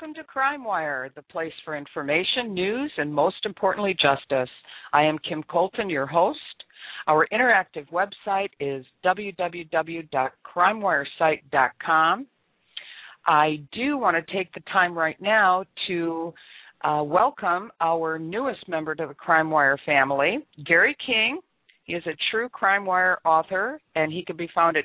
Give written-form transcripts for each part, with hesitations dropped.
welcome to Crime Wire, the place for information, news, and most importantly, justice. I am Kim Colton, your host. Our interactive website is www.crimewiresite.com. I do want to take the time right now to welcome our newest member to the Crime Wire family, Gary King. He is a true Crime Wire author, and he can be found at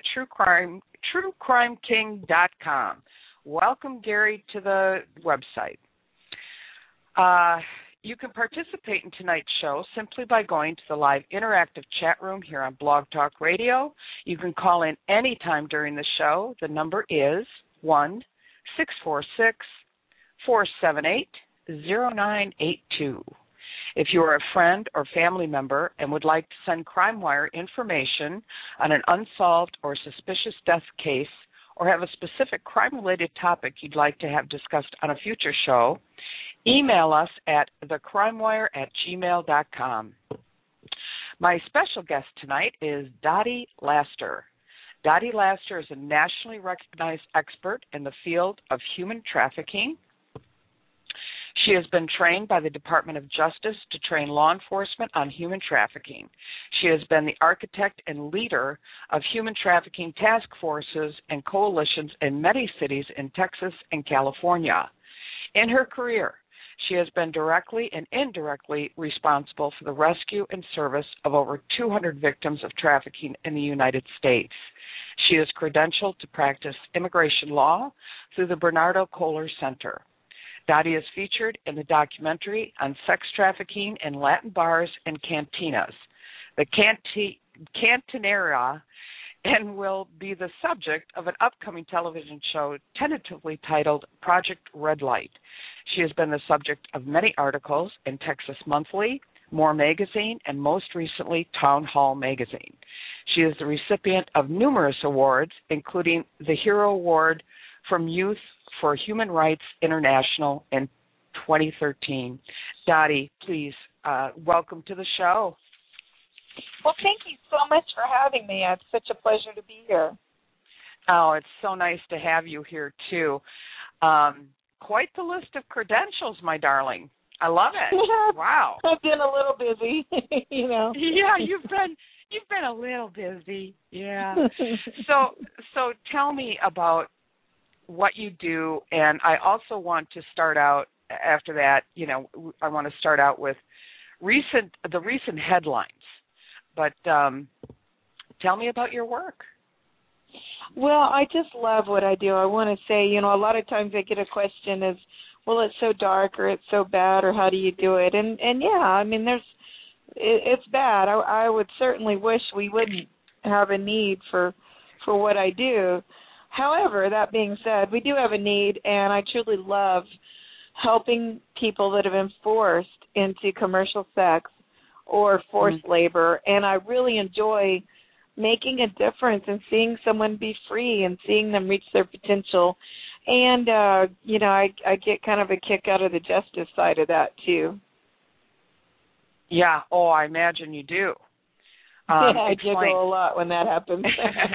truecrimeking.com. Welcome, Gary, to the website. You can participate in tonight's show simply by going to the live interactive chat room here on Blog Talk Radio. You can call in anytime during the show. The number is 1-646-478-0982. If you are a friend or family member and would like to send Crime Wire information on an unsolved or suspicious death case, or have a specific crime-related topic you'd like to have discussed on a future show, email us at thecrimewire@gmail.com. My special guest tonight is Dottie Laster. Dottie Laster is a nationally recognized expert in the field of human trafficking. She has been trained by the Department of Justice to train law enforcement on human trafficking. She has been the architect and leader of human trafficking task forces and coalitions in many cities in Texas and California. In her career, she has been directly and indirectly responsible for the rescue and service of over 200 victims of trafficking in the United States. She is credentialed to practice immigration law through the Bernardo Kohler Center. Dottie is featured in the documentary on sex trafficking in Latin bars and cantinas, the Cantinera, and will be the subject of an upcoming television show tentatively titled Project Red Light. She has been the subject of many articles in Texas Monthly, More Magazine, and most recently Town Hall Magazine. She is the recipient of numerous awards, including the Hero Award from Youth for Human Rights International in 2013. Dottie, please, welcome to the show. Well, thank you so much for having me. It's such a pleasure to be here. Oh, it's so nice to have you here, too. Quite the list of credentials, my darling. I love it. Wow. I've been a little busy, you know. Yeah, you've been a little busy. Yeah. So tell me about what you do, and I also want to start out after that, I want to start out with the recent headlines. But tell me about your work. Well, I just love what I do. I want to say, a lot of times I get a question is, well, it's so dark or it's so bad or how do you do it? And yeah, I mean, it's bad. I would certainly wish we wouldn't have a need for what I do. However, that being said, we do have a need, and I truly love helping people that have been forced into commercial sex or forced labor, and I really enjoy making a difference and seeing someone be free and seeing them reach their potential. And, I get kind of a kick out of the justice side of that, too. Yeah, I imagine you do. I giggle a lot when that happens.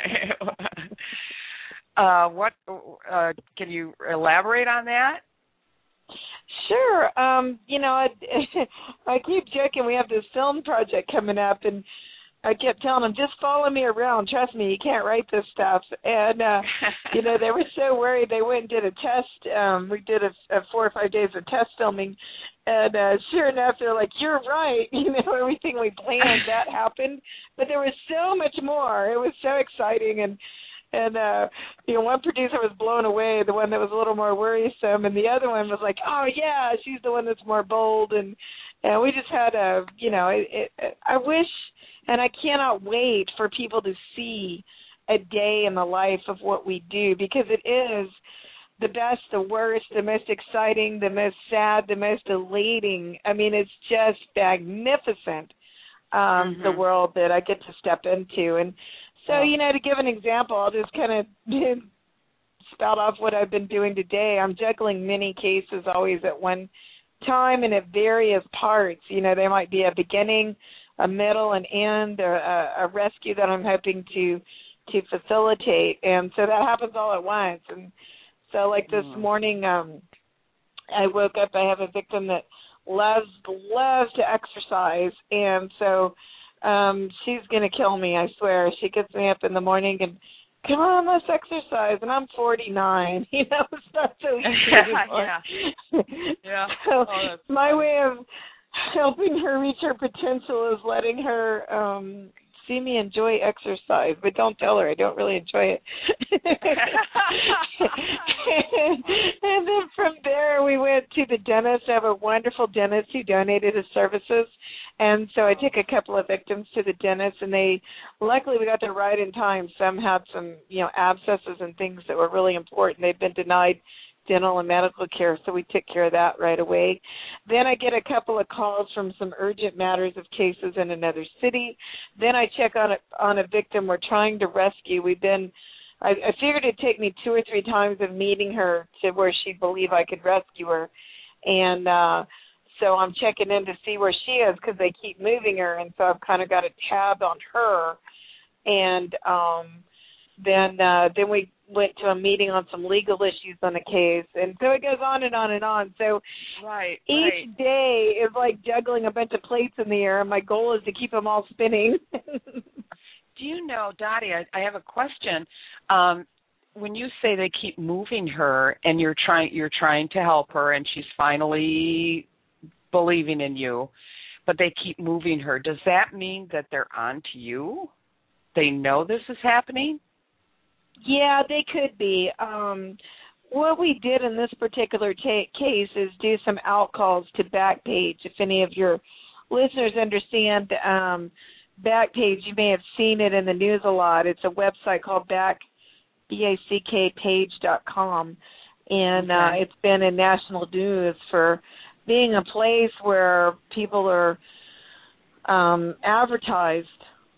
What can you elaborate on that? Sure. I keep joking. We have this film project coming up, and I kept telling them, just follow me around. Trust me, you can't write this stuff. And, they were so worried. They went and did a test. We did a 4 or 5 days of test filming. And sure enough, they're like, you're right. Everything we planned, that happened. But there was so much more. It was so exciting. And one producer was blown away, the one that was a little more worrisome, and the other one was like, oh, yeah, she's the one that's more bold. And we just had I wish, and I cannot wait for people to see a day in the life of what we do, because it is the best, the worst, the most exciting, the most sad, the most elating. I mean, it's just magnificent, the world that I get to step into. And so, to give an example, I'll just kind of spout off what I've been doing today. I'm juggling many cases always at one time and at various parts. There might be a beginning, a middle, an end, or a rescue that I'm hoping to facilitate. And so that happens all at once. And so like this morning, I woke up, I have a victim that loves to exercise, and so she's going to kill me, I swear. She gets me up in the morning and, come on, let's exercise, and I'm 49. It's not so easy anymore. Yeah. So my funny. way of helping her reach her potential is letting her see me enjoy exercise, but don't tell her I don't really enjoy it. And then from there we went to the dentist. I have a wonderful dentist who donated his services, and so I took a couple of victims to the dentist, and luckily we got there right in time. Some had some abscesses and things that were really important. They'd been denied dental and medical care, so we took care of that right away. Then I get a couple of calls from some urgent matters of cases in another city. Then I check on a victim we're trying to rescue. I figured it'd take me 2 or 3 times of meeting her to where she'd believe I could rescue her. And so I'm checking in to see where she is because they keep moving her, and so I've kind of got a tab on her. And then we went to a meeting on some legal issues on the case, and so it goes on and on and on. So each day is like juggling a bunch of plates in the air, and my goal is to keep them all spinning. Do you know, Dottie, I have a question. When you say they keep moving her and you're trying to help her and she's finally believing in you, but they keep moving her, does that mean that they're on to you? They know this is happening? Yeah, they could be. What we did in this particular case is do some outcalls to Backpage. If any of your listeners understand Backpage, you may have seen it in the news a lot. It's a website called BACKpage.com, and it's been in national news for being a place where people are advertised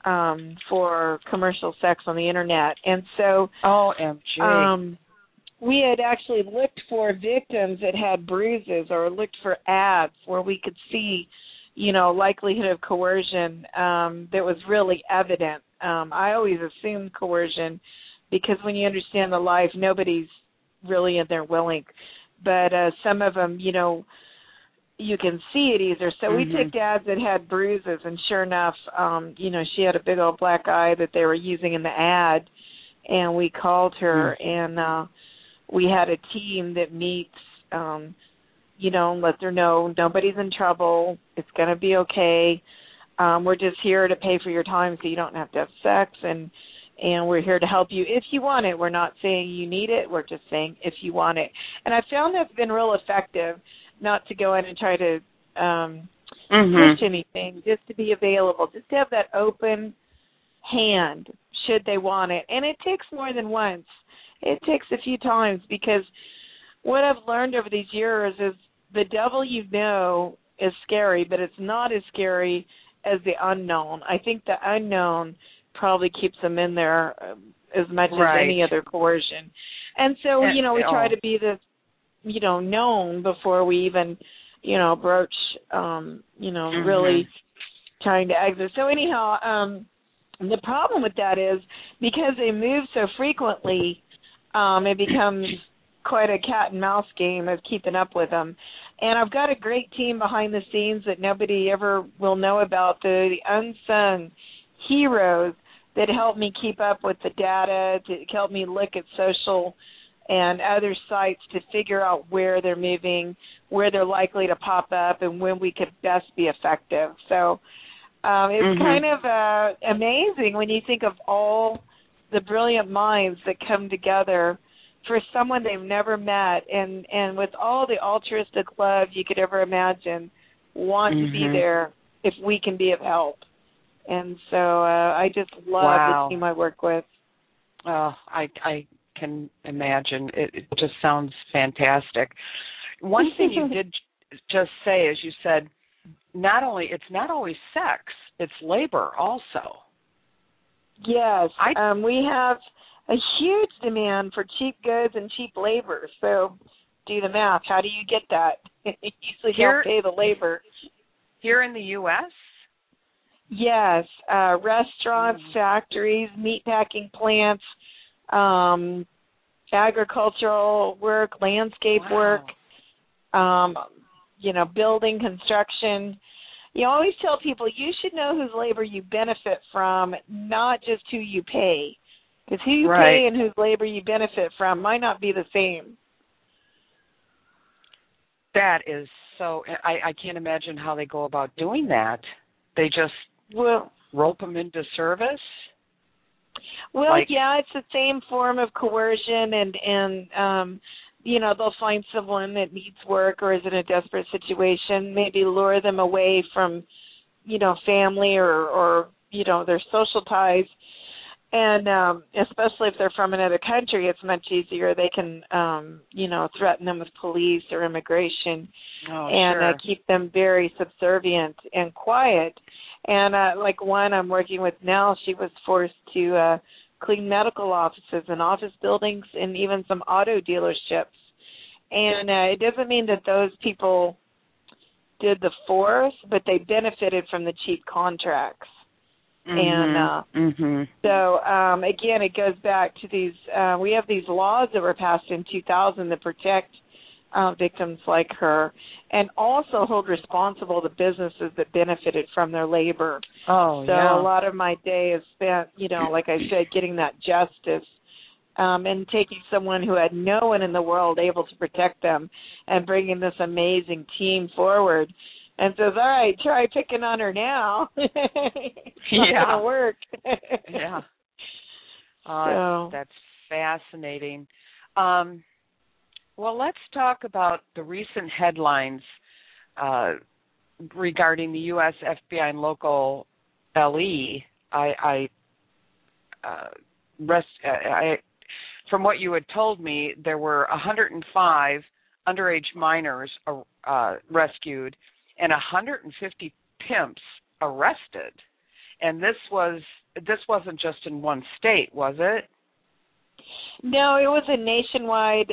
for commercial sex on the internet. And so OMG. We had actually looked for victims that had bruises or looked for ads where we could see, likelihood of coercion that was really evident. I always assumed coercion because when you understand the life, nobody's really in there willing. But some of them, you can see it easier. So we picked ads that had bruises, and sure enough, she had a big old black eye that they were using in the ad, and we called her, and we had a team that meets, let her know nobody's in trouble, it's going to be okay, we're just here to pay for your time so you don't have to have sex, and we're here to help you if you want it. We're not saying you need it, we're just saying if you want it. And I found that's been real effective, not to go in and try to push anything, just to be available, just to have that open hand should they want it. And it takes more than once. It takes a few times, because what I've learned over these years is the devil is scary, but it's not as scary as the unknown. I think the unknown probably keeps them in there as much as any other coercion. And so, we try to be this, known before we even, broach, really trying to exit. So anyhow, the problem with that is because they move so frequently, it becomes quite a cat and mouse game of keeping up with them. And I've got a great team behind the scenes that nobody ever will know about, the unsung heroes that help me keep up with the data, to help me look at social and other sites to figure out where they're moving, where they're likely to pop up, and when we could best be effective. So it's kind of amazing when you think of all the brilliant minds that come together for someone they've never met, and with all the altruistic love you could ever imagine, want to be there if we can be of help. And so I just love the team I work with. Oh, I can imagine. It just sounds fantastic. One thing you did just say is you said it's not always sex, it's labor also. Yes, we have a huge demand for cheap goods and cheap labor. So do the math. How do you get that? You usually don't pay the labor. Here in the U.S.? Yes, restaurants, factories, meatpacking plants, agricultural work, landscape work. building, construction. You always tell people you should know whose labor you benefit from, not just who you pay. Because who you pay and whose labor you benefit from might not be the same. That is so, I can't imagine how they go about doing that. They just rope them into service? Well, yeah, it's the same form of coercion, and they'll find someone that needs work or is in a desperate situation, maybe lure them away from, family or their social ties. And especially if they're from another country, it's much easier. They can, threaten them with police or immigration and keep them very subservient and quiet. And like one I'm working with now, she was forced to clean medical offices and office buildings and even some auto dealerships. And it doesn't mean that those people did the force, but they benefited from the cheap contracts. And so, again, it goes back to these, we have these laws that were passed in 2000 that protect victims like her and also hold responsible the businesses that benefited from their labor. A lot of my day is spent, like I said, getting that justice and taking someone who had no one in the world able to protect them and bringing this amazing team forward. And says, all right, try picking on her now. It's not going to work. That's fascinating. Well, let's talk about the recent headlines regarding the U.S. FBI and local LE. From what you had told me, there were 105 underage minors rescued and 150 pimps arrested. And this wasn't just in one state, was it? No, it was a nationwide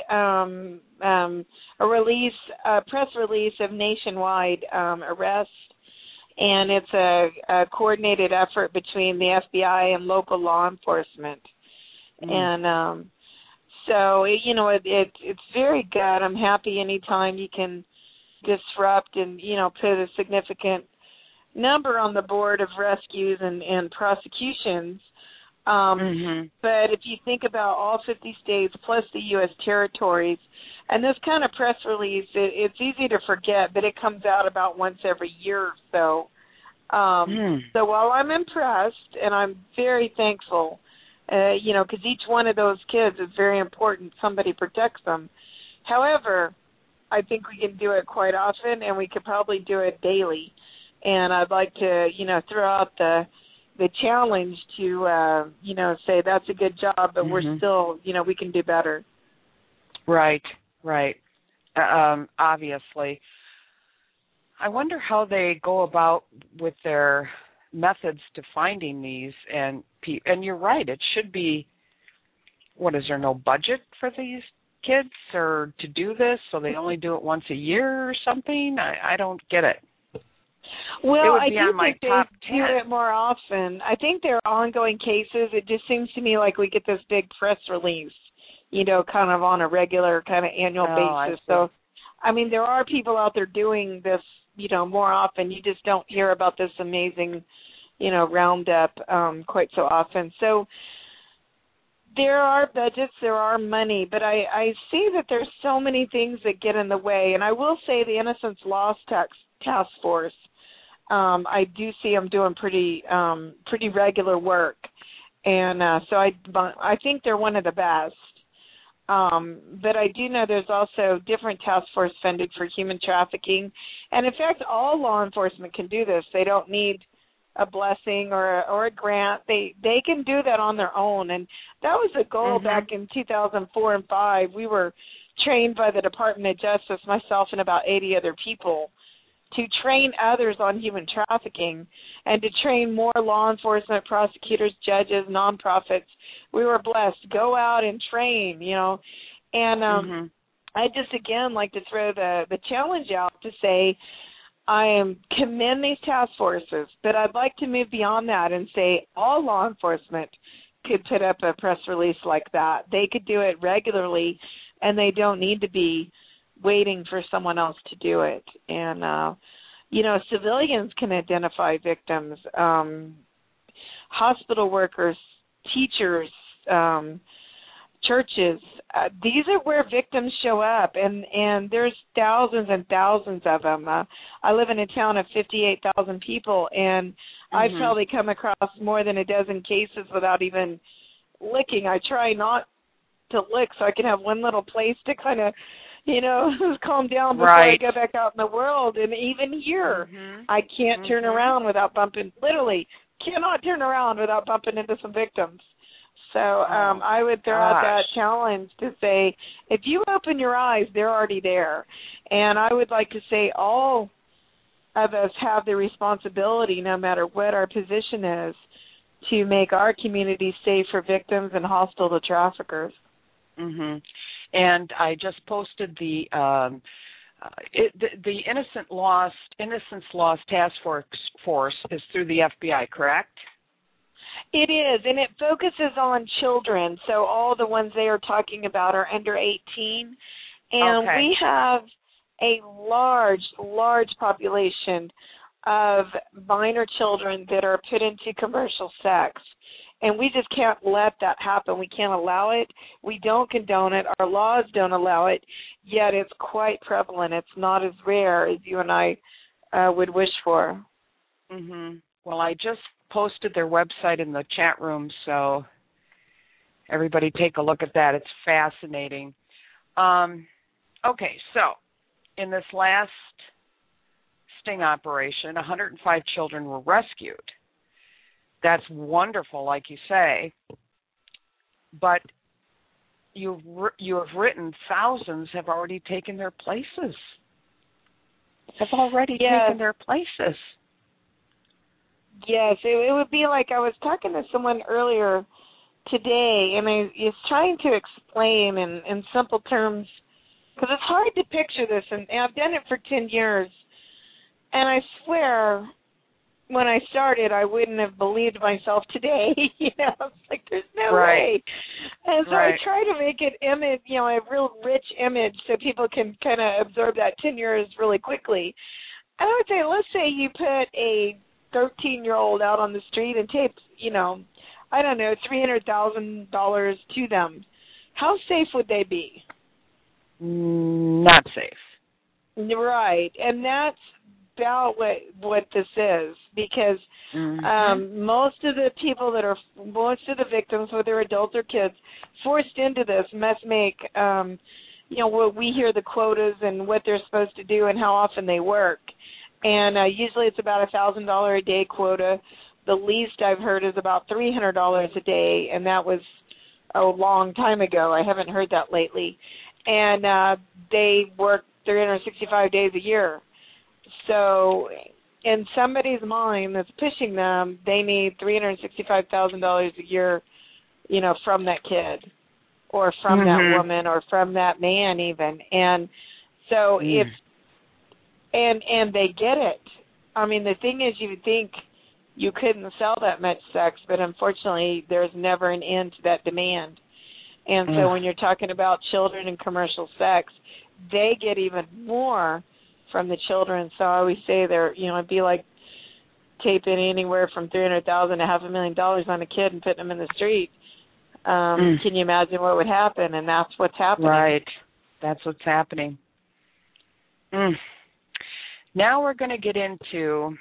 press release of nationwide arrests, and it's a coordinated effort between the FBI and local law enforcement. And so it's very good. I'm happy anytime you can disrupt and put a significant number on the board of rescues and prosecutions. But if you think about all 50 states plus the U.S. territories, and this kind of press release, it's easy to forget, but it comes out about once every year or so. So while I'm impressed and I'm very thankful, because each one of those kids is very important, somebody protects them. However, I think we can do it quite often, and we could probably do it daily. And I'd like to, throw out the challenge to, say that's a good job, but we're still, we can do better. Right. Obviously. I wonder how they go about with their methods to finding these. And you're right, it should be, is there no budget for these kids or to do this, so they only do it once a year or something? I don't get it. Well, I do think they do it more often. I think there are ongoing cases. It just seems to me like we get this big press release, kind of on a regular kind of annual basis. So, I mean, there are people out there doing this, more often. You just don't hear about this amazing, roundup quite so often. So there are budgets, there are money, but I see that there's so many things that get in the way. And I will say the Innocence Lost Task Force, I do see them doing pretty regular work. And so I think they're one of the best. But I do know there's also different task force funded for human trafficking. And, in fact, all law enforcement can do this. They don't need a blessing or a grant. They can do that on their own. And that was a goal back in 2004 and 2005. We were trained by the Department of Justice, myself and about 80 other people, to train others on human trafficking and to train more law enforcement, prosecutors, judges, nonprofits. We were blessed. Go out and train, And I just, again, like to throw the challenge out to say I commend these task forces, but I'd like to move beyond that and say all law enforcement could put up a press release like that. They could do it regularly, and they don't need to be waiting for someone else to do it. And, civilians can identify victims, hospital workers, teachers, churches. These are where victims show up, and there's thousands and thousands of them. I live in a town of 58,000 people, and I've probably come across more than a dozen cases without even licking. I try not to lick so I can have one little place to kind of, calm down before I go back out in the world. And even here, I can't turn around without literally cannot turn around without bumping into some victims. So I would throw out that challenge to say, if you open your eyes, they're already there. And I would like to say all of us have the responsibility, no matter what our position is, to make our community safe for victims and hostile to traffickers. And I just posted the Innocence Lost Task Force is through the FBI, correct? It is, and it focuses on children. So all the ones they are talking about are under 18. And we have a large population of minor children that are put into commercial sex. And we just can't let that happen. We can't allow it. We don't condone it. Our laws don't allow it, yet it's quite prevalent. It's not as rare as you and I would wish for. Well, I just posted their website in the chat room, so everybody take a look at that. It's fascinating. Okay, so in this last sting operation, 105 children were rescued. That's wonderful, like you say, but you have written thousands have already taken their places. Taken their places. Yes, it would be like I was talking to someone earlier today, and I was trying to explain in simple terms, because it's hard to picture this, and I've done it for 10 years, and I swear when I started, I wouldn't have believed myself today. It's like there's no way. And so I try to make it image, a real rich image so people can kind of absorb that 10 years really quickly. And I would say, let's say you put a 13-year-old out on the street and tape, I don't know, $300,000 to them. How safe would they be? Not safe. Right. And that's about what this is, because most of the victims, whether adults or kids, forced into this must make, what we hear the quotas and what they're supposed to do and how often they work. And usually it's about $1,000 a day quota. The least I've heard is about $300 a day, and that was a long time ago. I haven't heard that lately. And they work 365 days a year. So in somebody's mind that's pushing them, they need $365,000 a year, from that kid or from that woman or from that man even. And so and they get it. I mean, the thing is, you would think you couldn't sell that much sex, but unfortunately there's never an end to that demand. And so when you're talking about children and commercial sex, they get even more from the children. So I always say it'd be like taping anywhere from $300,000 to $500,000 on a kid and putting them in the street. Can you imagine what would happen? And that's what's happening. Right. That's what's happening. Now we're going to get into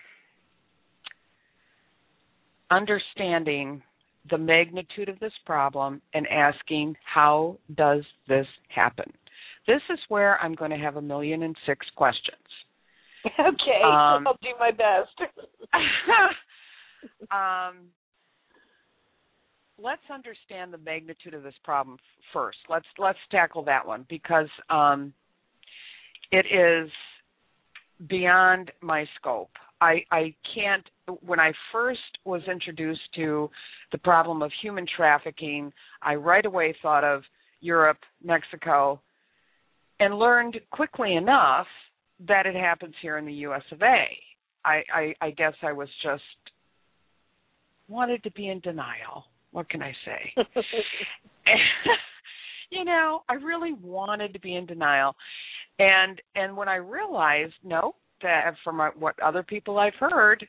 understanding the magnitude of this problem and asking, how does this happen? This is where I'm going to have 1,000,006 questions. Okay, I'll do my best. Let's understand the magnitude of this problem first. Let's tackle that one, because it is beyond my scope. I can't. When I first was introduced to the problem of human trafficking, I right away thought of Europe, Mexico, and learned quickly enough that it happens here in the U.S. of A. I guess I was just wanted to be in denial. What can I say? I really wanted to be in denial. And when I realized, no, that from what other people I've heard,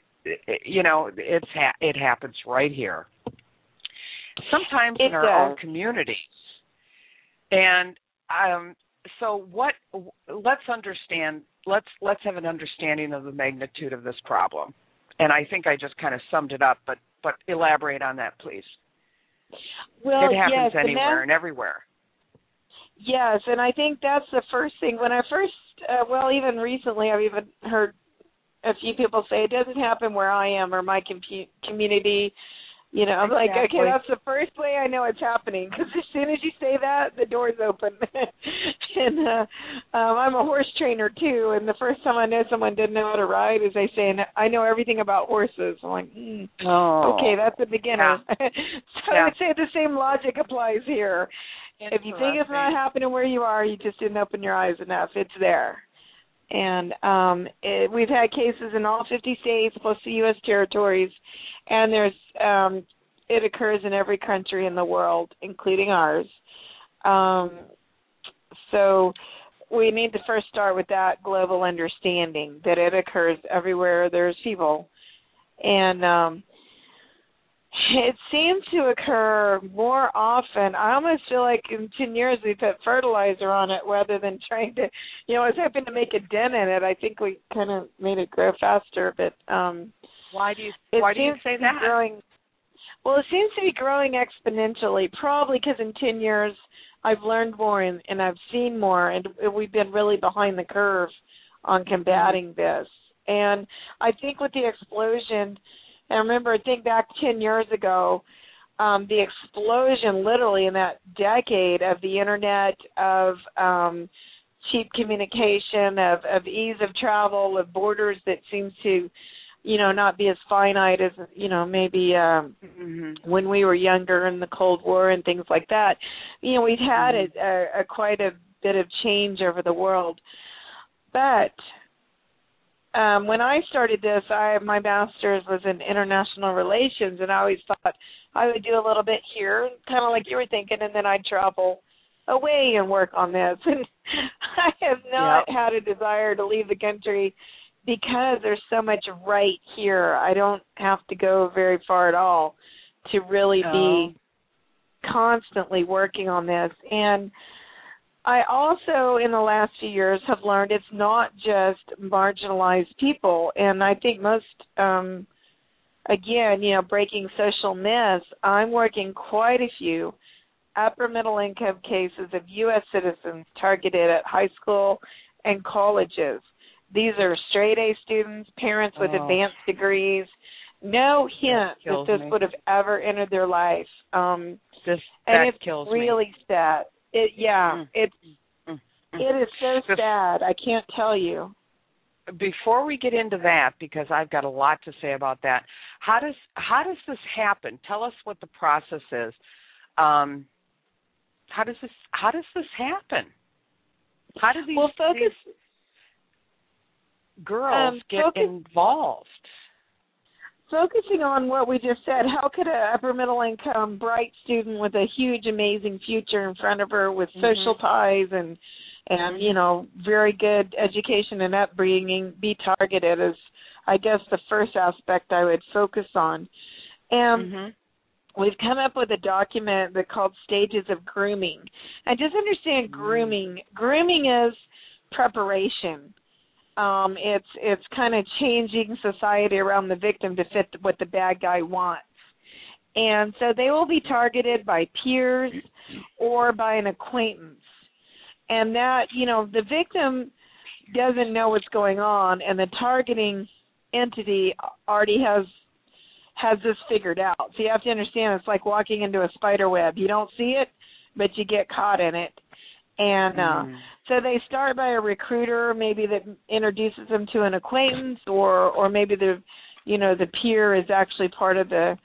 it happens right here. Sometimes in our own communities. And so let's understand, let's have an understanding of the magnitude of this problem. And I think I just kind of summed it up, but elaborate on that, please. Well, it happens yes, anywhere and everywhere. Yes, and I think that's the first thing. When I first, even recently, I've even heard a few people say it doesn't happen where I am or my community. I'm like, okay, that's the first way I know it's happening, because as soon as you say that, the door's open. And I'm a horse trainer, too, and the first time I know someone didn't know how to ride is they say, I know everything about horses. I'm like, okay, that's a beginner. Yeah. So I would say the same logic applies here. If you think it's not happening where you are, you just didn't open your eyes enough. It's there. And we've had cases in all 50 states plus the U.S. territories, and it occurs in every country in the world, including ours. So we need to first start with that global understanding that it occurs everywhere there's people. And it seems to occur more often. I almost feel like in 10 years we put fertilizer on it rather than trying to, I was hoping to make a dent in it. I think we kind of made it grow faster. But why do you say that? Well, it seems to be growing exponentially, probably because in 10 years I've learned more and I've seen more, and we've been really behind the curve on combating this. And I think with the explosion, and remember, think back 10 years ago, the explosion literally in that decade of the Internet, of cheap communication, of ease of travel, of borders that seems to, not be as finite as, maybe when we were younger in the Cold War and things like that. We've had quite a bit of change over the world. But when I started this, my master's was in international relations, and I always thought I would do a little bit here, kind of like you were thinking, and then I'd travel away and work on this. And I have not had a desire to leave the country because there's so much right here. I don't have to go very far at all to really be constantly working on this. And I also, in the last few years, have learned it's not just marginalized people. And I think most, breaking social myths, I'm working quite a few upper middle income cases of U.S. citizens targeted at high school and colleges. These are straight-A students, parents with advanced degrees. No hint that this would have ever entered their life. It's kills really sad. It is so sad. I can't tell you. Before we get into that, because I've got a lot to say about that, how does this happen? Tell us what the process is. How does this happen? How do these girls get involved? Focusing on what we just said, how could an upper middle income, bright student with a huge, amazing future in front of her with social ties and very good education and upbringing be targeted is, I guess, the first aspect I would focus on. And we've come up with a document that's called Stages of Grooming. And just understand grooming. Grooming is preparation. It's kind of changing society around the victim to fit what the bad guy wants. And so they will be targeted by peers or by an acquaintance. And that, the victim doesn't know what's going on, and the targeting entity already has this figured out. So you have to understand it's like walking into a spider web. You don't see it, but you get caught in it. And so they start by a recruiter, maybe that introduces them to an acquaintance, or maybe the peer is actually part of the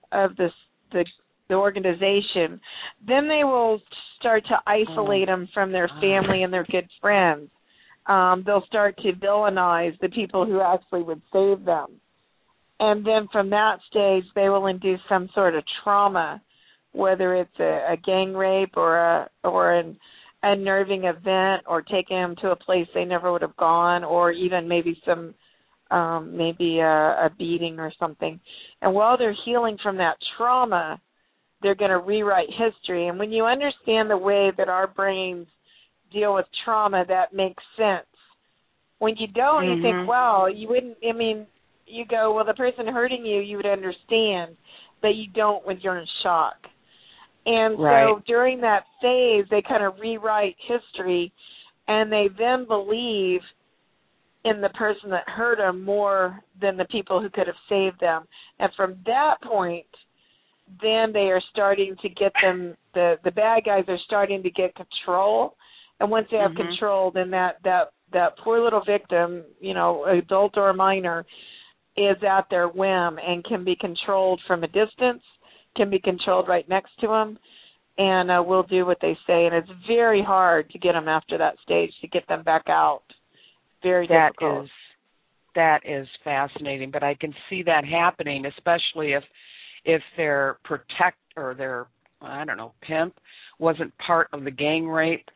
organization. Then they will start to isolate them from their family and their good friends. They'll start to villainize the people who actually would save them. And then from that stage, they will induce some sort of trauma, whether it's a gang rape or an unnerving event or taking them to a place they never would have gone, or even maybe some maybe a beating or something. And while they're healing from that trauma, they're going to rewrite history. And when you understand the way that our brains deal with trauma, that makes sense. When you don't, you think, well, you wouldn't, I mean, you go, well, the person hurting you, you would understand, but you don't when you're in shock. And so during that phase, they kind of rewrite history, and they then believe in the person that hurt them more than the people who could have saved them. And from that point, then they are starting to get them, the bad guys are starting to get control. And once they have control, then that poor little victim, you know, adult or a minor, is at their whim and can be controlled from a distance, can be controlled right next to them, and will do what they say. And it's very hard to get them after that stage, to get them back out. Very difficult. That is fascinating, but I can see that happening, especially if their or their, I don't know, pimp wasn't part of the gang rape.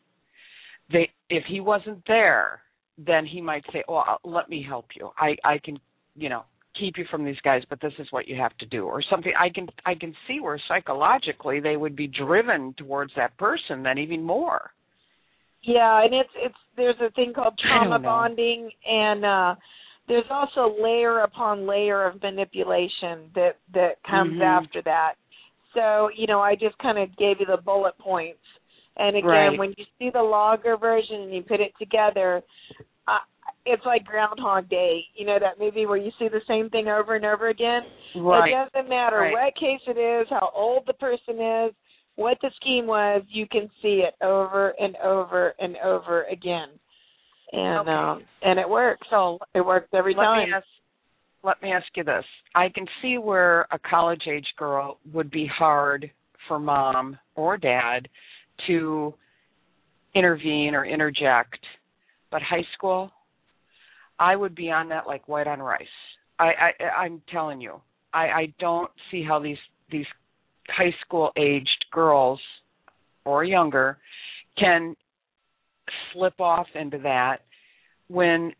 If he wasn't there, then he might say, "Well, let me help you. I can, you know, keep you from these guys, but this is what you have to do," or something. I can see where psychologically they would be driven towards that person then even more. Yeah, and it's there's a thing called trauma bonding, and there's also layer upon layer of manipulation that comes after that. So, you know, I just kind of gave you the bullet points. And again, when you see the longer version and you put it together, it's like Groundhog Day, you know, that movie where you see the same thing over and over again. It doesn't matter what case it is, how old the person is, what the scheme was, you can see it over and over and over again. And and it works. So it works every time. Let me ask you this. I can see where a college-age girl would be hard for mom or dad to intervene or interject. But high school, I would be on that like white on rice. I'm telling you. I don't see how these high school-aged girls or younger can slip off into that when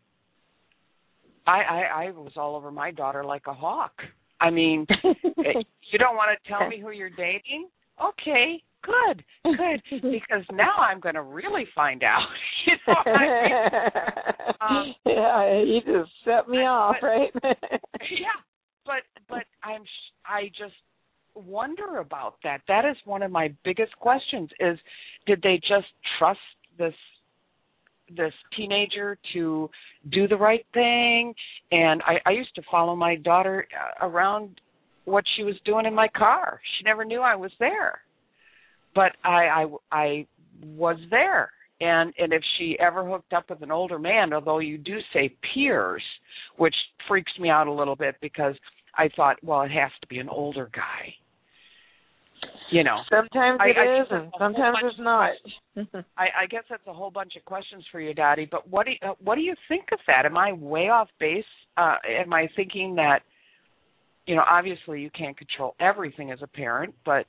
I was all over my daughter like a hawk. I mean, you don't want to tell me who you're dating? Okay, good, because now I'm going to really find out. You know what I mean? Yeah, you just set me off, right? Yeah, but I just wonder about that. That is one of my biggest questions: is did they just trust this teenager to do the right thing? And I used to follow my daughter around what she was doing in my car. She never knew I was there, but I was there. And if she ever hooked up with an older man, although you do say peers, which freaks me out a little bit because I thought, well, it has to be an older guy. You know, sometimes it is, and sometimes it's not. I guess that's a whole bunch of questions for you, Dottie. But what do you think of that? Am I way off base? Am I thinking that, you know, obviously you can't control everything as a parent, but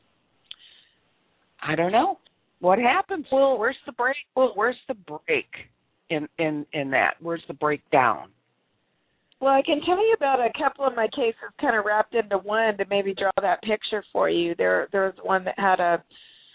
I don't know what happens. Well, where's the break? Where's the break in that? Where's the breakdown? Well, I can tell you about a couple of my cases kind of wrapped into one to maybe draw that picture for you. There was one that had a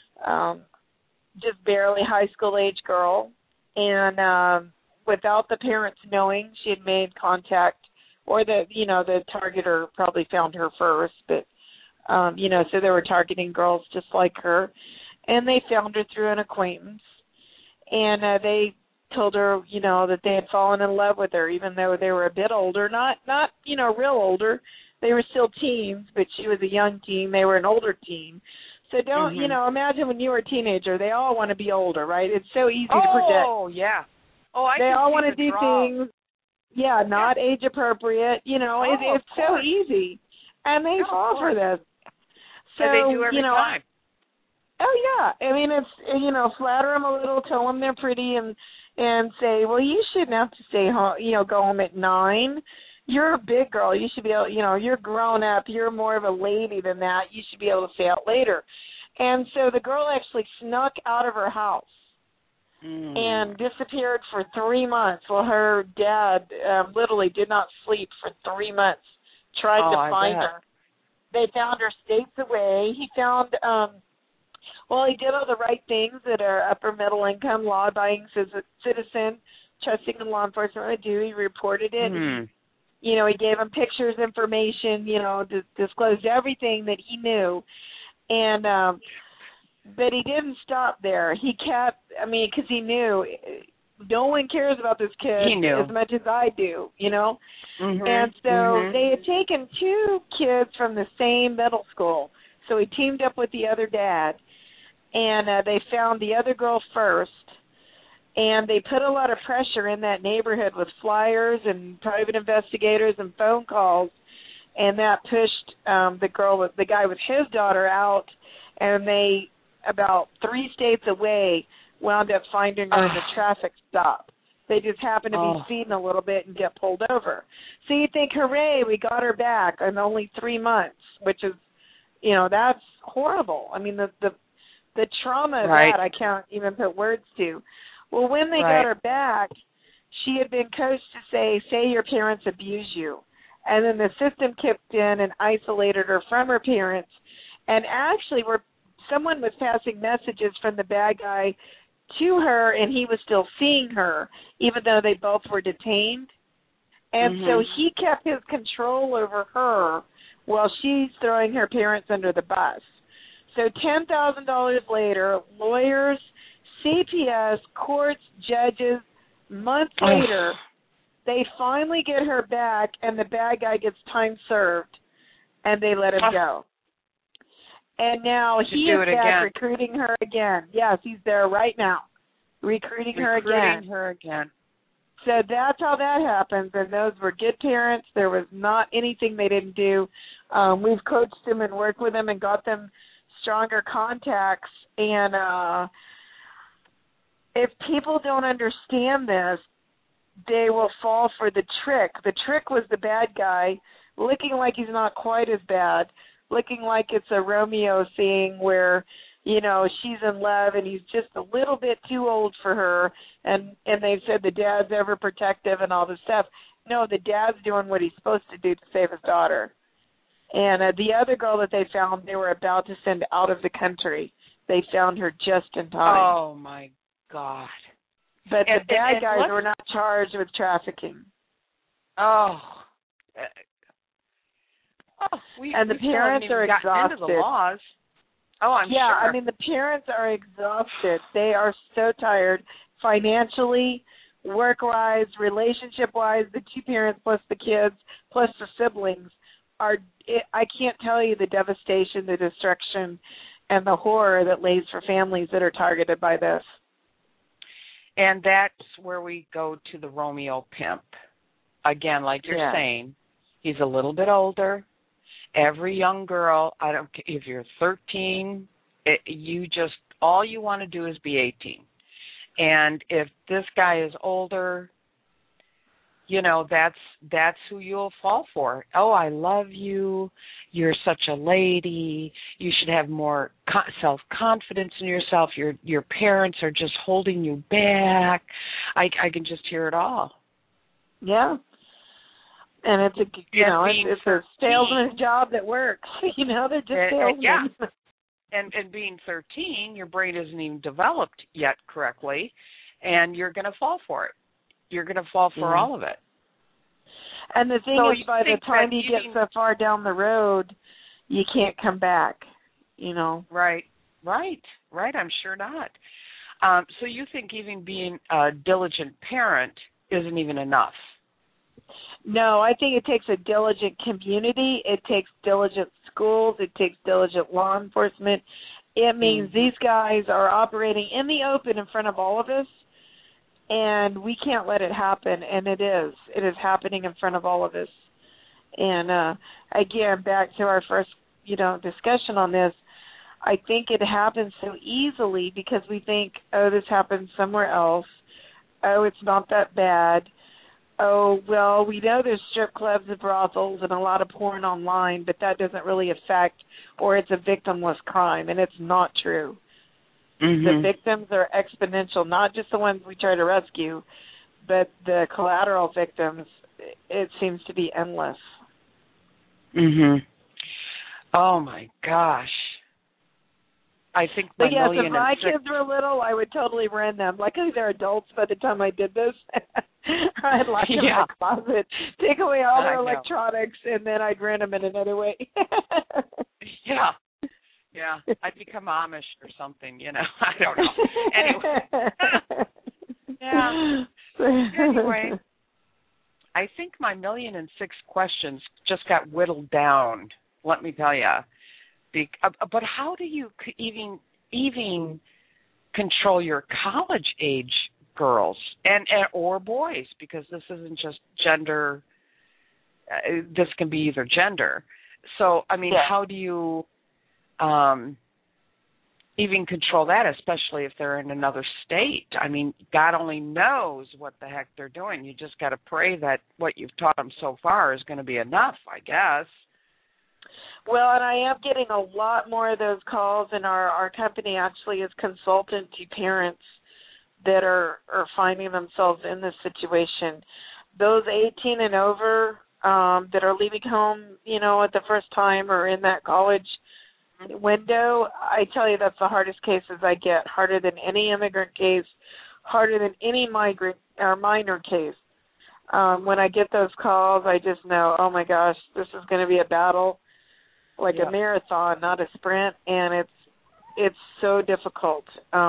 just barely high school age girl, and without the parents knowing, she had made contact, or the targeter probably found her first, but so they were targeting girls just like her, and they found her through an acquaintance, and they told her, that they had fallen in love with her, even though they were a bit older, not real older. They were still teens, but she was a young teen. They were an older teen. So don't, imagine when you were a teenager, they all want to be older, right? It's so easy to project. Oh, yeah. They all want to do things, not age appropriate. It's so easy. And they fall for this. So, they do every time. Oh, yeah. I mean, it's, flatter them a little, tell them they're pretty, and say, well, you shouldn't have to stay home, go home at 9. You're a big girl. You should be able, you're grown up. You're more of a lady than that. You should be able to stay out later. And so the girl actually snuck out of her house and disappeared for 3 months. Well, her dad literally did not sleep for 3 months trying to find her. They found her states away. He found, he did all the right things that are upper middle income, law-abiding citizen, trusting in law enforcement would do. He reported it. He gave them pictures, information, disclosed everything that he knew. And but he didn't stop there. He kept, because he knew no one cares about this kid as much as I do, And so they had taken 2 kids from the same middle school. So he teamed up with the other dad, and they found the other girl first. And they put a lot of pressure in that neighborhood with flyers and private investigators and phone calls, and that pushed the guy with his daughter out, and they, about 3 states away, wound up finding her in a traffic stop. They just happened to be speeding a little bit and get pulled over. So you think, hooray, we got her back in only 3 months, which is, that's horrible. The trauma of that I can't even put words to. Well, when they got her back, she had been coached to say your parents abuse you. And then the system kicked in and isolated her from her parents. And actually, someone was passing messages from the bad guy to her, and he was still seeing her, even though they both were detained. And so he kept his control over her while she's throwing her parents under the bus. So $10,000 later, lawyers, CPS, courts, judges, months later, they finally get her back, and the bad guy gets time served, and they let him go. And now he is back recruiting her again. Yes, he's there right now, recruiting her again. So that's how that happens, and those were good parents. There was not anything they didn't do. We've coached them and worked with them and got them stronger contacts, and if people don't understand this, they will fall for the trick. The trick was the bad guy looking like he's not quite as bad, looking like it's a Romeo thing where, she's in love and he's just a little bit too old for her, and they've said the dad's overprotective and all this stuff. No, the dad's doing what he's supposed to do to save his daughter. And the other girl that they found, they were about to send out of the country. They found her just in time. Oh, my God. But the bad guys were not charged with trafficking. And the parents are exhausted. Into the laws. I'm sure. The parents are exhausted. They are so tired financially, work-wise, relationship-wise. The 2 parents plus the kids plus the siblings I can't tell you the devastation, the destruction, and the horror that lays for families that are targeted by this. And that's where we go to the Romeo pimp. Again, like you're saying, he's a little bit older. Every young girl, I don't care if you're 13, all you want to do is be 18. And if this guy is older, that's who you'll fall for. Oh, I love you. You're such a lady. You should have more self-confidence in yourself. Your parents are just holding you back. I can just hear it all. Yeah. And it's it's a salesman's job that works. They're just salesmen. Yeah. And being 13, your brain isn't even developed yet correctly, and you're going to fall for it. You're going to fall for all of it. And the thing is, by the time you get so far down the road, you can't come back, Right. I'm sure not. So you think even being a diligent parent isn't even enough? No, I think it takes a diligent community. It takes diligent schools. It takes diligent law enforcement. It means these guys are operating in the open in front of all of us, and we can't let it happen, and it is. It is happening in front of all of us. And, again, back to our first, discussion on this, I think it happens so easily because we think, oh, this happens somewhere else. Oh, it's not that bad. Oh, well, we know there's strip clubs and brothels and a lot of porn online, but that doesn't really affect, or it's a victimless crime, and it's not true. The victims are exponential, not just the ones we try to rescue, but the collateral victims, it seems to be endless. Oh, my gosh. I think but yes, if my kids were little, I would totally rent them. Luckily, they're adults by the time I did this. I'd lock them in my closet, take away all their electronics, and then I'd rent them in another way. Yeah, I'd become Amish or something, I don't know. Anyway, I think my 1,000,006 questions just got whittled down, let me tell you. But how do you even control your college-age girls and or boys? Because this isn't just gender. This can be either gender. So, I mean, how do you even control that, especially if they're in another state? I mean, God only knows what the heck they're doing. You just got to pray that what you've taught them so far is going to be enough, I guess. Well, and I am getting a lot more of those calls, and our company actually is consultant to parents that are finding themselves in this situation. Those 18 and over that are leaving home, at the first time or in that college window, I tell you, that's the hardest cases I get, harder than any immigrant case, harder than any migrant or minor case. When I get those calls, I just know, oh my gosh, this is going to be a battle, like a marathon, not a sprint, and it's so difficult,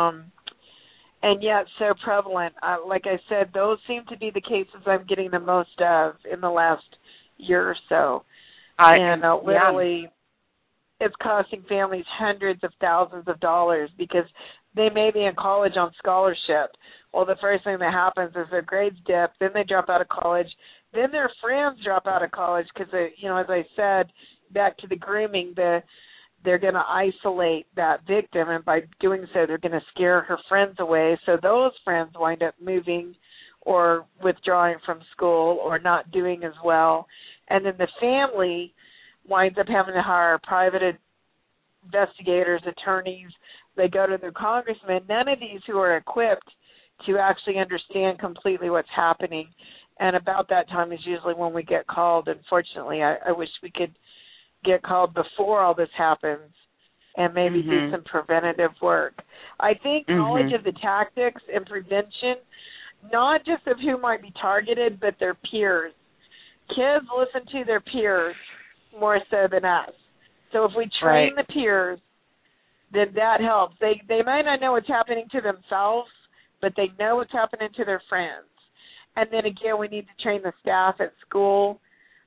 and yet so prevalent. Like I said, those seem to be the cases I'm getting the most of in the last year or so, literally, it's costing families hundreds of thousands of dollars because they may be in college on scholarship. Well, the first thing that happens is their grades dip, then they drop out of college, then their friends drop out of college because, as I said, back to the grooming, they're going to isolate that victim, and by doing so, they're going to scare her friends away. So those friends wind up moving or withdrawing from school or not doing as well. And then the family winds up having to hire private investigators, attorneys. They go to their congressman. None of these who are equipped to actually understand completely what's happening. And about that time is usually when we get called. Unfortunately, I wish we could get called before all this happens and maybe do some preventative work. I think knowledge of the tactics and prevention, not just of who might be targeted, but their peers. Kids listen to their peers more so than us. So if we train the peers, then that helps. They might not know what's happening to themselves, but they know what's happening to their friends. And then again, we need to train the staff at school,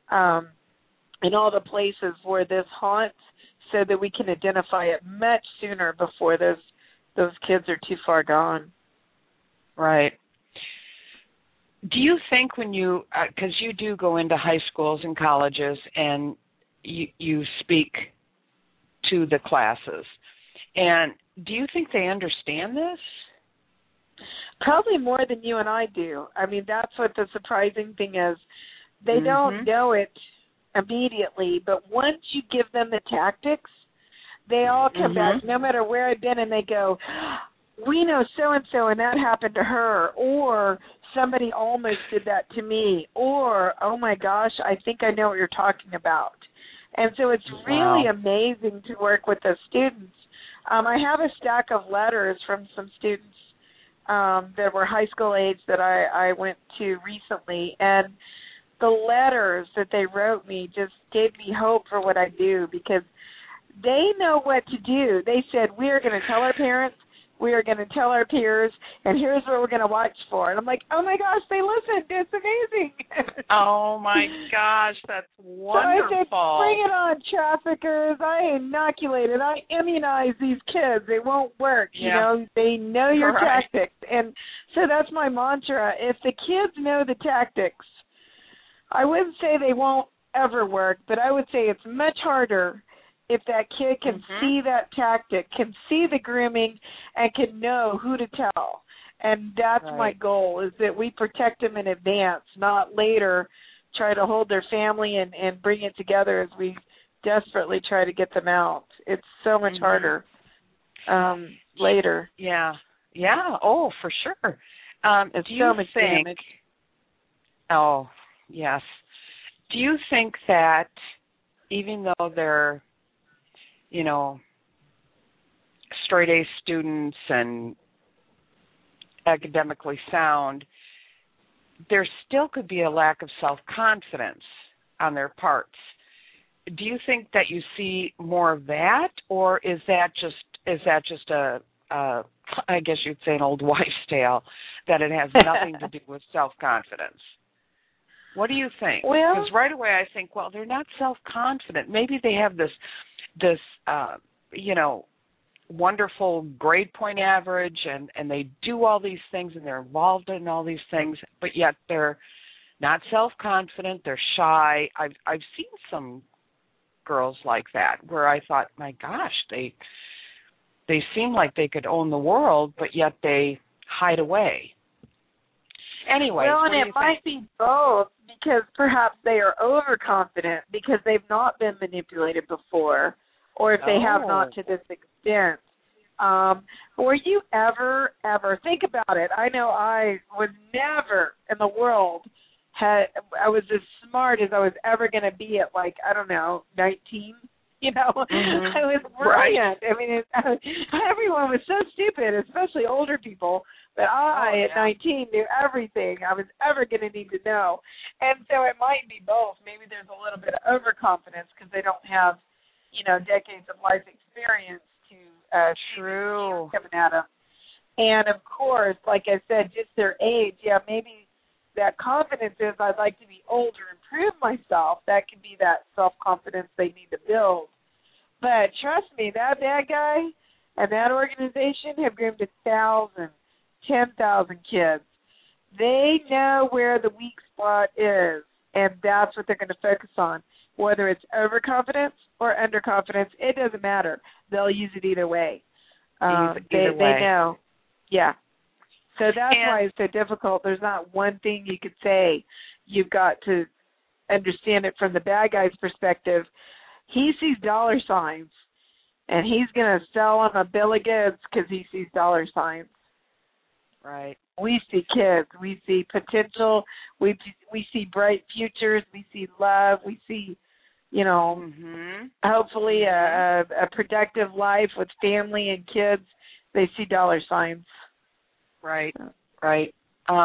in all the places where this haunts, so that we can identify it much sooner before those kids are too far gone. Right. Do you think when you, because you do go into high schools and colleges and you speak to the classes, and do you think they understand this? Probably more than you and I do. I mean, that's what the surprising thing is. They don't know it immediately, but once you give them the tactics, they all come back, no matter where I've been, and they go, we know so-and-so, and that happened to her, or somebody almost did that to me, or, oh, my gosh, I think I know what you're talking about. And so it's really amazing to work with those students. I have a stack of letters from some students that were high school age that I went to recently, and the letters that they wrote me just gave me hope for what I do, because they know what to do. They said, we are going to tell our parents, we are going to tell our peers, and here's what we're going to watch for. And I'm like, oh, my gosh, they listened. It's amazing. Oh, my gosh, that's wonderful. So I said, bring it on, traffickers. I inoculated. I immunize these kids. It won't work. They know your tactics. And so that's my mantra. If the kids know the tactics, I wouldn't say they won't ever work, but I would say it's much harder if that kid can see that tactic, can see the grooming, and can know who to tell. And that's my goal, is that we protect them in advance, not later try to hold their family and bring it together as we desperately try to get them out. It's so much harder. later. Yeah. Yeah. Oh, for sure. It's Do you so much think? damage. Oh, yes. Do you think that even though they're, straight A students and academically sound, there still could be a lack of self-confidence on their parts? Do you think that you see more of that, or is that just a I guess you'd say an old wives' tale, that it has nothing to do with self-confidence? What do you think? Well, because right away I think, well, they're not self-confident. Maybe they have this wonderful grade point average, and they do all these things, and they're involved in all these things, but yet they're not self-confident. They're shy. I've seen some girls like that where I thought, my gosh, they seem like they could own the world, but yet they hide away. Anyway, well, and it might be both, because perhaps they are overconfident because they've not been manipulated before, or if they have not to this extent. Were you ever think about it? I know I was never in the world I was as smart as I was ever going to be at, 19. Mm-hmm. I was brilliant. Right. I mean, everyone was so stupid, especially older people. But at 19 knew everything I was ever going to need to know. And so it might be both. Maybe there's a little bit of overconfidence because they don't have, decades of life experience to true coming at them. And of course, like I said, just their age. Yeah, maybe that confidence is I'd like to be older and prove myself. That could be that self-confidence they need to build. But trust me, that bad guy and that organization have groomed 1,000, 10,000 kids. They know where the weak spot is, and that's what they're going to focus on. Whether it's overconfidence or underconfidence, it doesn't matter. They'll use it either way. They know. Yeah. So that's why it's so difficult. There's not one thing you could say. You've got to understand it from the bad guy's perspective. He sees dollar signs, and he's going to sell them a bill of goods because he sees dollar signs. Right. We see kids. We see potential. We see bright futures. We see love. We see, hopefully a productive life with family and kids. They see dollar signs. Right. Right.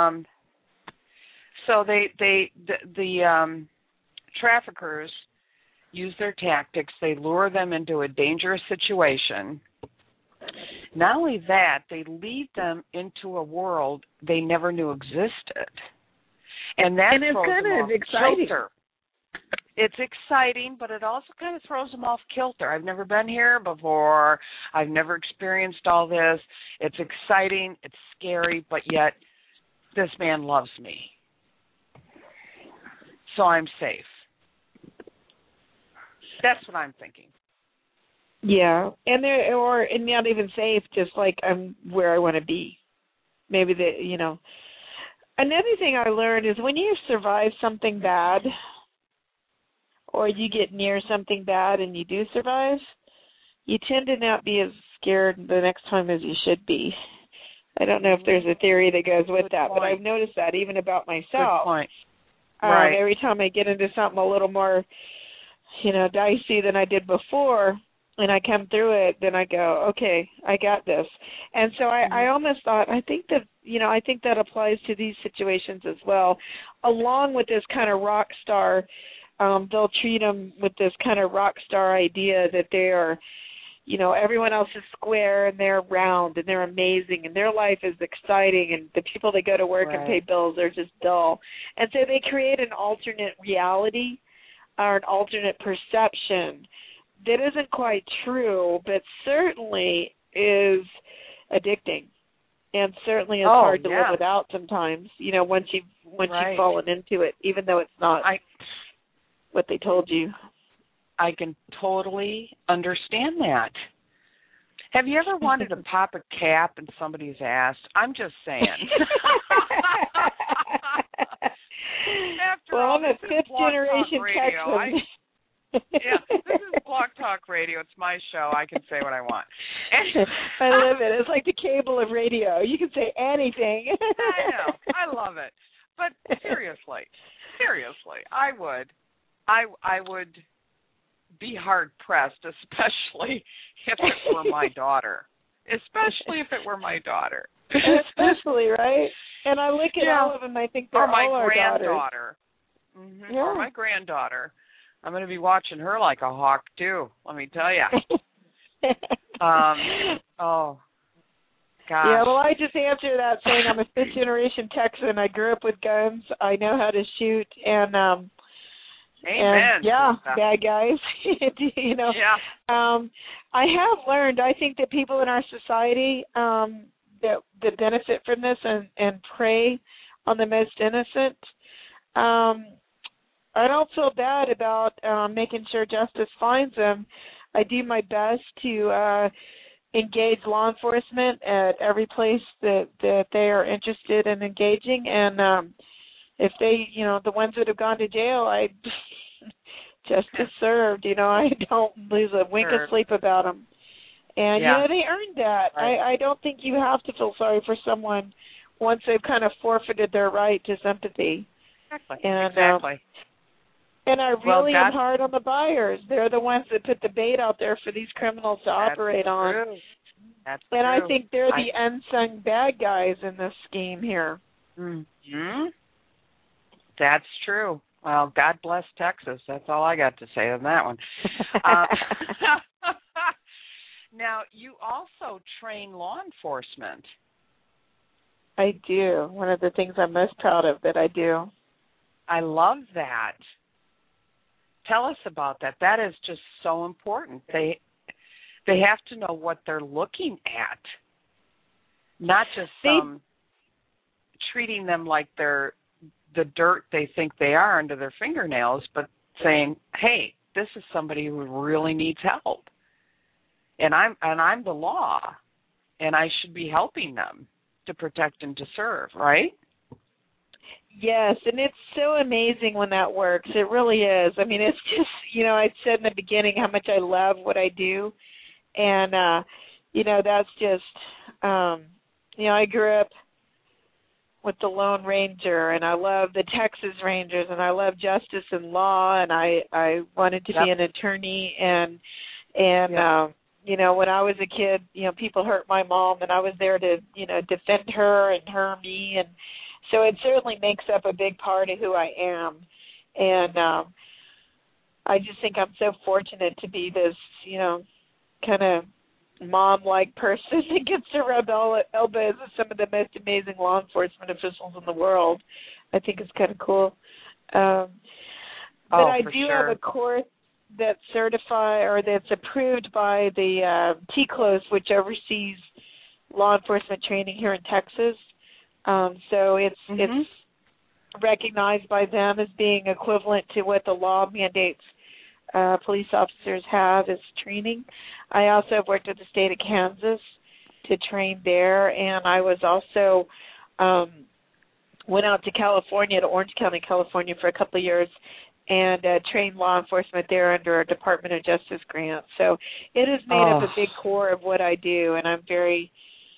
So the traffickers use their tactics. They lure them into a dangerous situation. Not only that, they lead them into a world they never knew existed. And that it's throws kind them of off exciting. kilter. It's exciting, but it also kind of throws them off kilter. I've never been here before. I've never experienced all this. It's exciting. It's scary, but yet this man loves me. So I'm safe. That's what I'm thinking. Yeah, and not even safe, just like I'm where I want to be. Maybe Another thing I learned is when you survive something bad, or you get near something bad and you do survive, you tend to not be as scared the next time as you should be. I don't know if there's a theory that goes with that, but I've noticed that even about myself. Good point. Right. Every time I get into something a little more, dicey than I did before, and I come through it, then I go, okay, I got this. And so I almost thought, I think that applies to these situations as well, along with this kind of rock star. They'll treat them with this kind of rock star idea that they are, everyone else is square and they're round and they're amazing and their life is exciting, and the people that go to work and pay bills are just dull. And so they create an alternate reality or an alternate perception that isn't quite true, but certainly is addicting, and certainly is hard to live without sometimes. Once you've fallen into it, even though it's not what they told you. I can totally understand that. Have you ever wanted to pop a cap in somebody's ass? I'm just saying. After all, I'm a fifth-generation Texan. This is Blog Talk Radio. It's my show. I can say what I want. I live it. It's like the cable of radio. You can say anything. I know. I love it. But seriously, I would be hard pressed, especially if it were my daughter. Especially if it were my daughter. Especially, right? And I look at all of them, I think they're all our daughters. Mm-hmm. Yeah. Or my granddaughter. I'm going to be watching her like a hawk, too, let me tell you. Oh, gosh. Yeah, well, I just answer that saying I'm a fifth-generation Texan. I grew up with guns. I know how to shoot, and Amen. And, bad guys. You know. Yeah. I have learned. I think that people in our society that benefit from this and prey on the most innocent. I don't feel bad about making sure justice finds them. I do my best to engage law enforcement at every place that they are interested in engaging, and if they, the ones that have gone to jail, I justice served. I don't lose a wink of sleep about them, and they earned that. Right. I don't think you have to feel sorry for someone once they've kind of forfeited their right to sympathy. Exactly. And, and I really am hard on the buyers. They're the ones that put the bait out there for these criminals to operate on. That's and true. I think they're the unsung bad guys in this scheme here. Mm-hmm. That's true. Well, God bless Texas. That's all I got to say on that one. Now, you also train law enforcement. I do. One of the things I'm most proud of that I do. I love that. Tell us about that. That is just so important. They have to know what they're looking at, not just treating them like they're the dirt they think they are under their fingernails, but saying, "Hey, this is somebody who really needs help, and I'm the law, and I should be helping them to protect and to serve." Right? Yes, and it's so amazing when that works. It really is. I mean, it's just, I said in the beginning how much I love what I do. And, that's just, I grew up with the Lone Ranger, and I love the Texas Rangers, and I love justice and law, and I wanted to be an attorney. And when I was a kid, people hurt my mom, and I was there to, defend her and me, and so it certainly makes up a big part of who I am. And I just think I'm so fortunate to be this, kind of mom-like person that gets to rub elbows with some of the most amazing law enforcement officials in the world. I think it's kind of cool. But I do have a course that's certified or that's approved by the TCLOS, which oversees law enforcement training here in Texas. So it's recognized by them as being equivalent to what the law mandates police officers have as training. I also have worked at the state of Kansas to train there, and I was also went out to California, to Orange County, California, for a couple of years and trained law enforcement there under a Department of Justice grant. So it has made up a big core of what I do, and I'm very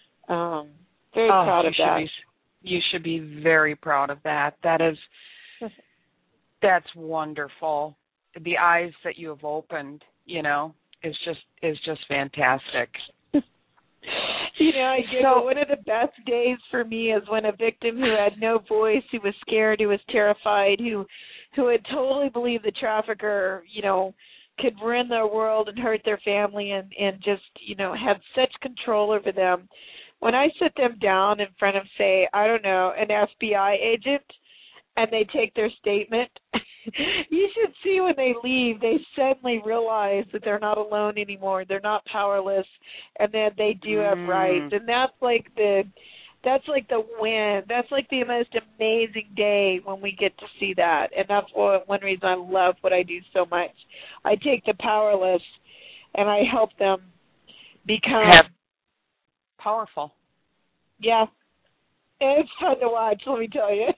proud of that. You should be very proud of that. That's wonderful. The eyes that you have opened, is just fantastic. I giggle. One of the best days for me is when a victim who had no voice, who was scared, who was terrified, who had totally believed the trafficker, could ruin their world and hurt their family and just, had such control over them. When I sit them down in front of, say, I don't know, an FBI agent, and they take their statement, you should see when they leave, they suddenly realize that they're not alone anymore. They're not powerless, and that they do have rights. And that's like the win. That's like the most amazing day when we get to see that. And that's one reason I love what I do so much. I take the powerless, and I help them become powerful. Yeah. It's fun to watch, let me tell you.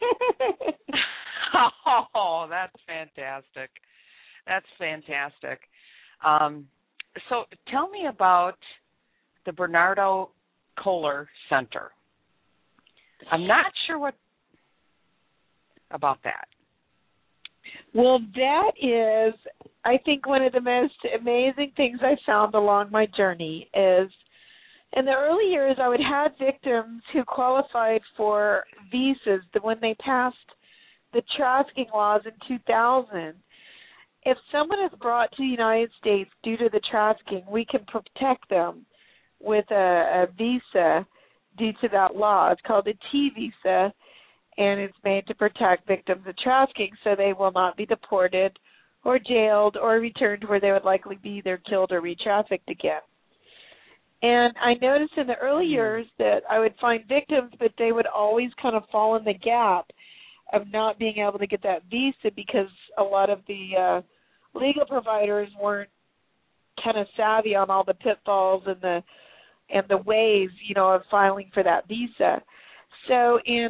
Oh, that's fantastic. That's fantastic. So tell me about the Bernardo Kohler Center. I'm not sure what about that. Well, that is, I think, one of the most amazing things I found along my journey is in the early years I would have victims who qualified for visas when they passed the trafficking laws in 2000. If someone is brought to the United States due to the trafficking, we can protect them with a visa due to that law. It's called a T visa, and it's made to protect victims of trafficking so they will not be deported or jailed or returned where they would likely be either killed or re-trafficked again. And I noticed in the early years that I would find victims, but they would always kind of fall in the gap of not being able to get that visa because a lot of the legal providers weren't kind of savvy on all the pitfalls and the ways, of filing for that visa. So in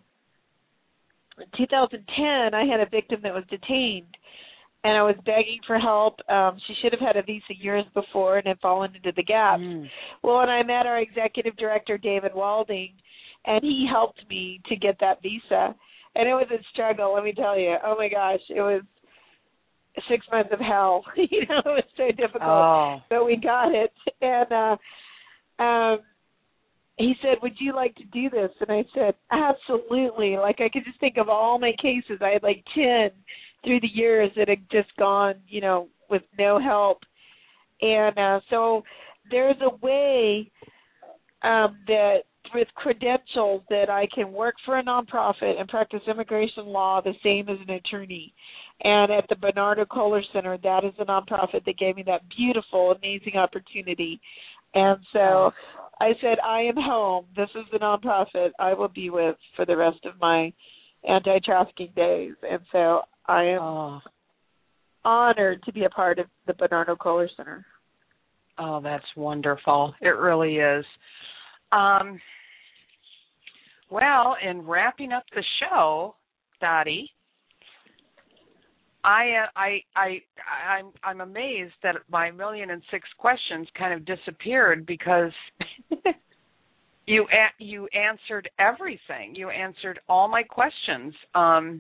2010, I had a victim that was detained, and I was begging for help. She should have had a visa years before and had fallen into the gaps. Well, and I met our executive director, David Walding, and he helped me to get that visa. And it was a struggle, let me tell you. Oh, my gosh, it was 6 months of hell. It was so difficult. Oh. But we got it. And he said, would you like to do this? And I said, absolutely. Like, I could just think of all my cases. I had like 10 through the years that had just gone, with no help. And so there's a way that with credentials that I can work for a nonprofit and practice immigration law the same as an attorney. And at the Bernardo Kohler Center, that is the nonprofit that gave me that beautiful, amazing opportunity. And so I said, I am home. This is the nonprofit I will be with for the rest of my anti-trafficking days. And so I am honored to be a part of the Bernardo Kohler Center. Oh, that's wonderful. It really is. Well, in wrapping up the show, Dottie, I'm amazed that my 1,000,006 questions kind of disappeared because you answered everything. You answered all my questions. I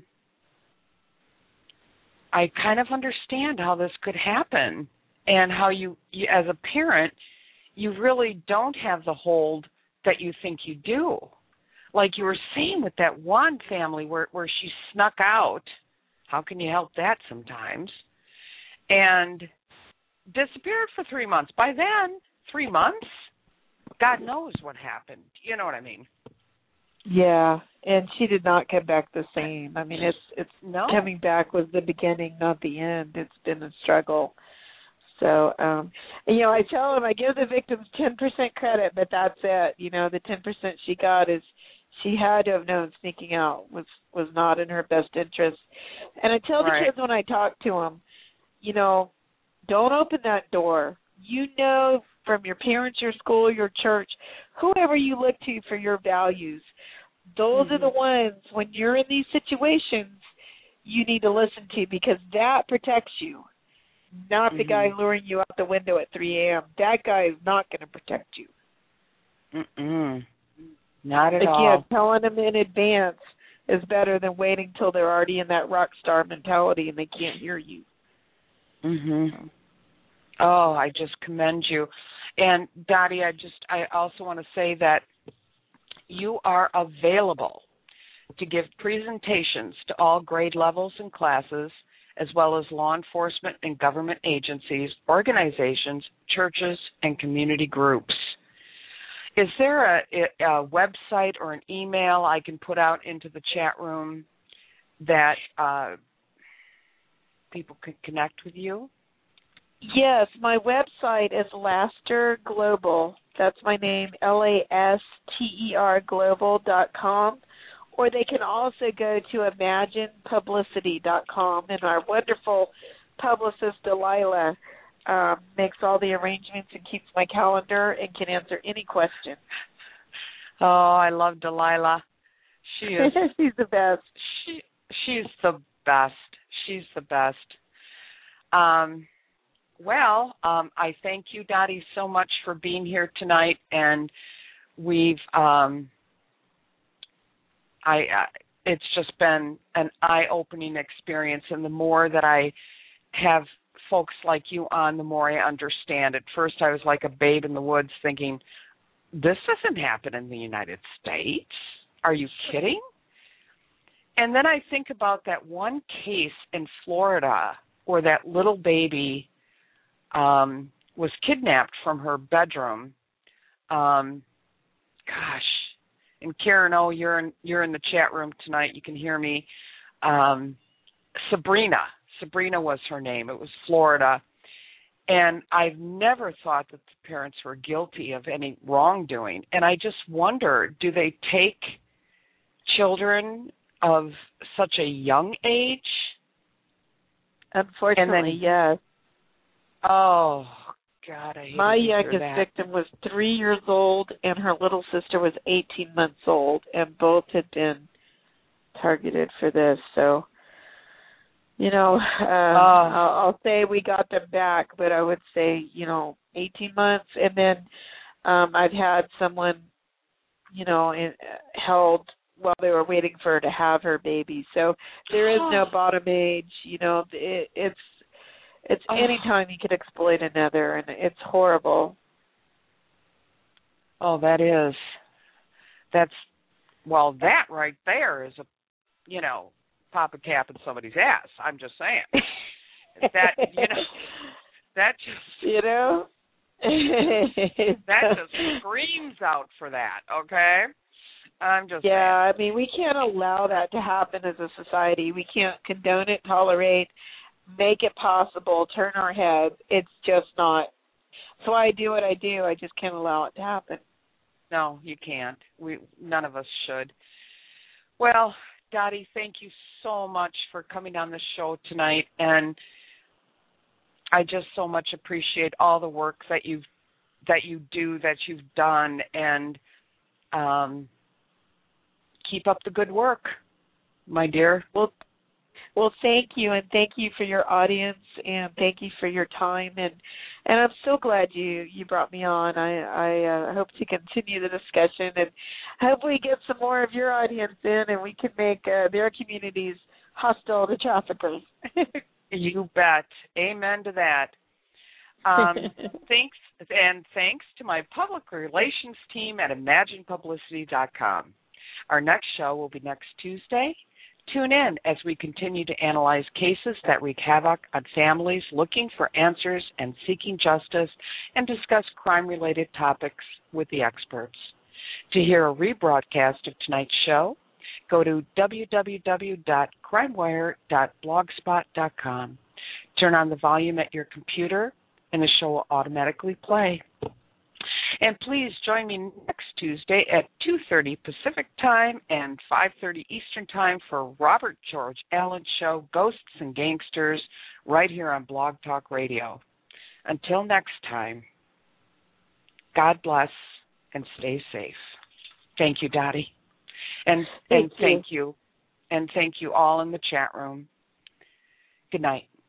kind of understand how this could happen and how you as a parent, you really don't have the hold that you think you do. Like you were saying with that one family where she snuck out. How can you help that sometimes? And disappeared for 3 months. By then, 3 months, God knows what happened. You know what I mean? Yeah, and she did not come back the same. I mean, it's coming back was the beginning, not the end. It's been a struggle. So, I tell them I give the victims 10% credit, but that's it. The 10% she got is she had to have known sneaking out was not in her best interest. And I tell the kids when I talk to them, don't open that door. From your parents, your school, your church, whoever you look to for your values, those are the ones, when you're in these situations, you need to listen to because that protects you, not the guy luring you out the window at 3 a.m. That guy is not going to protect you. Not at all. Again, telling them in advance is better than waiting till they're already in that rock star mentality and they can't hear you. Oh, I just commend you. And Dottie, I also want to say that you are available to give presentations to all grade levels and classes, as well as law enforcement and government agencies, organizations, churches, and community groups. Is there a website or an email I can put out into the chat room that people can connect with you? Yes, my website is Laster Global. That's my name, LASTER global.com. Or they can also go to imaginepublicity.com, and our wonderful publicist, Delilah, makes all the arrangements and keeps my calendar and can answer any question. Oh, I love Delilah. She is. She's the best. She's the best. She's the best. Well, I thank you, Dottie, so much for being here tonight, and we've it's just been an eye-opening experience, and the more that I have folks like you on, the more I understand. At first, I was like a babe in the woods thinking, this doesn't happen in the United States. Are you kidding? And then I think about that one case in Florida where that little baby was kidnapped from her bedroom. Gosh. And Karen, you're in the chat room tonight. You can hear me. Sabrina was her name. It was Florida. And I've never thought that the parents were guilty of any wrongdoing. And I just wonder, do they take children of such a young age? Unfortunately, yes. Oh, God, I hate My to hear youngest that. victim was 3 years old, and her little sister was 18 months old, and both had been targeted for this. So, I'll say we got them back, but I would say, 18 months. And then I've had someone, held while they were waiting for her to have her baby. So there is no bottom age. It's any time you can exploit another, and it's horrible. Oh, that right there is pop a cap in somebody's ass. I'm just saying. That just screams out for that, okay? I'm just saying. I mean, we can't allow that to happen as a society. We can't condone it, tolerate, make it possible, turn our heads. It's just not. So I do what I do. I just can't allow it to happen. No, you can't. None of us should. Well, Dottie, thank you so much for coming on the show tonight, and I just so much appreciate all the work that you've done, and keep up the good work, my dear. Well, thank you, and thank you for your audience, and thank you for your time, and I'm so glad you brought me on. I hope to continue the discussion and hopefully get some more of your audience in, and we can make their communities hostile to traffickers. You bet. Amen to that. Thanks to my public relations team at ImaginePublicity.com. Our next show will be next Tuesday. Tune in as we continue to analyze cases that wreak havoc on families looking for answers and seeking justice, and discuss crime-related topics with the experts. To hear a rebroadcast of tonight's show, go to www.crimewire.blogspot.com. Turn on the volume at your computer, and the show will automatically play. And please join me next Tuesday at 2:30 Pacific Time and 5:30 Eastern Time for Robert George Allen's show, Ghosts and Gangsters, right here on Blog Talk Radio. Until next time, God bless and stay safe. Thank you, Dottie. And thank you. And thank you all in the chat room. Good night.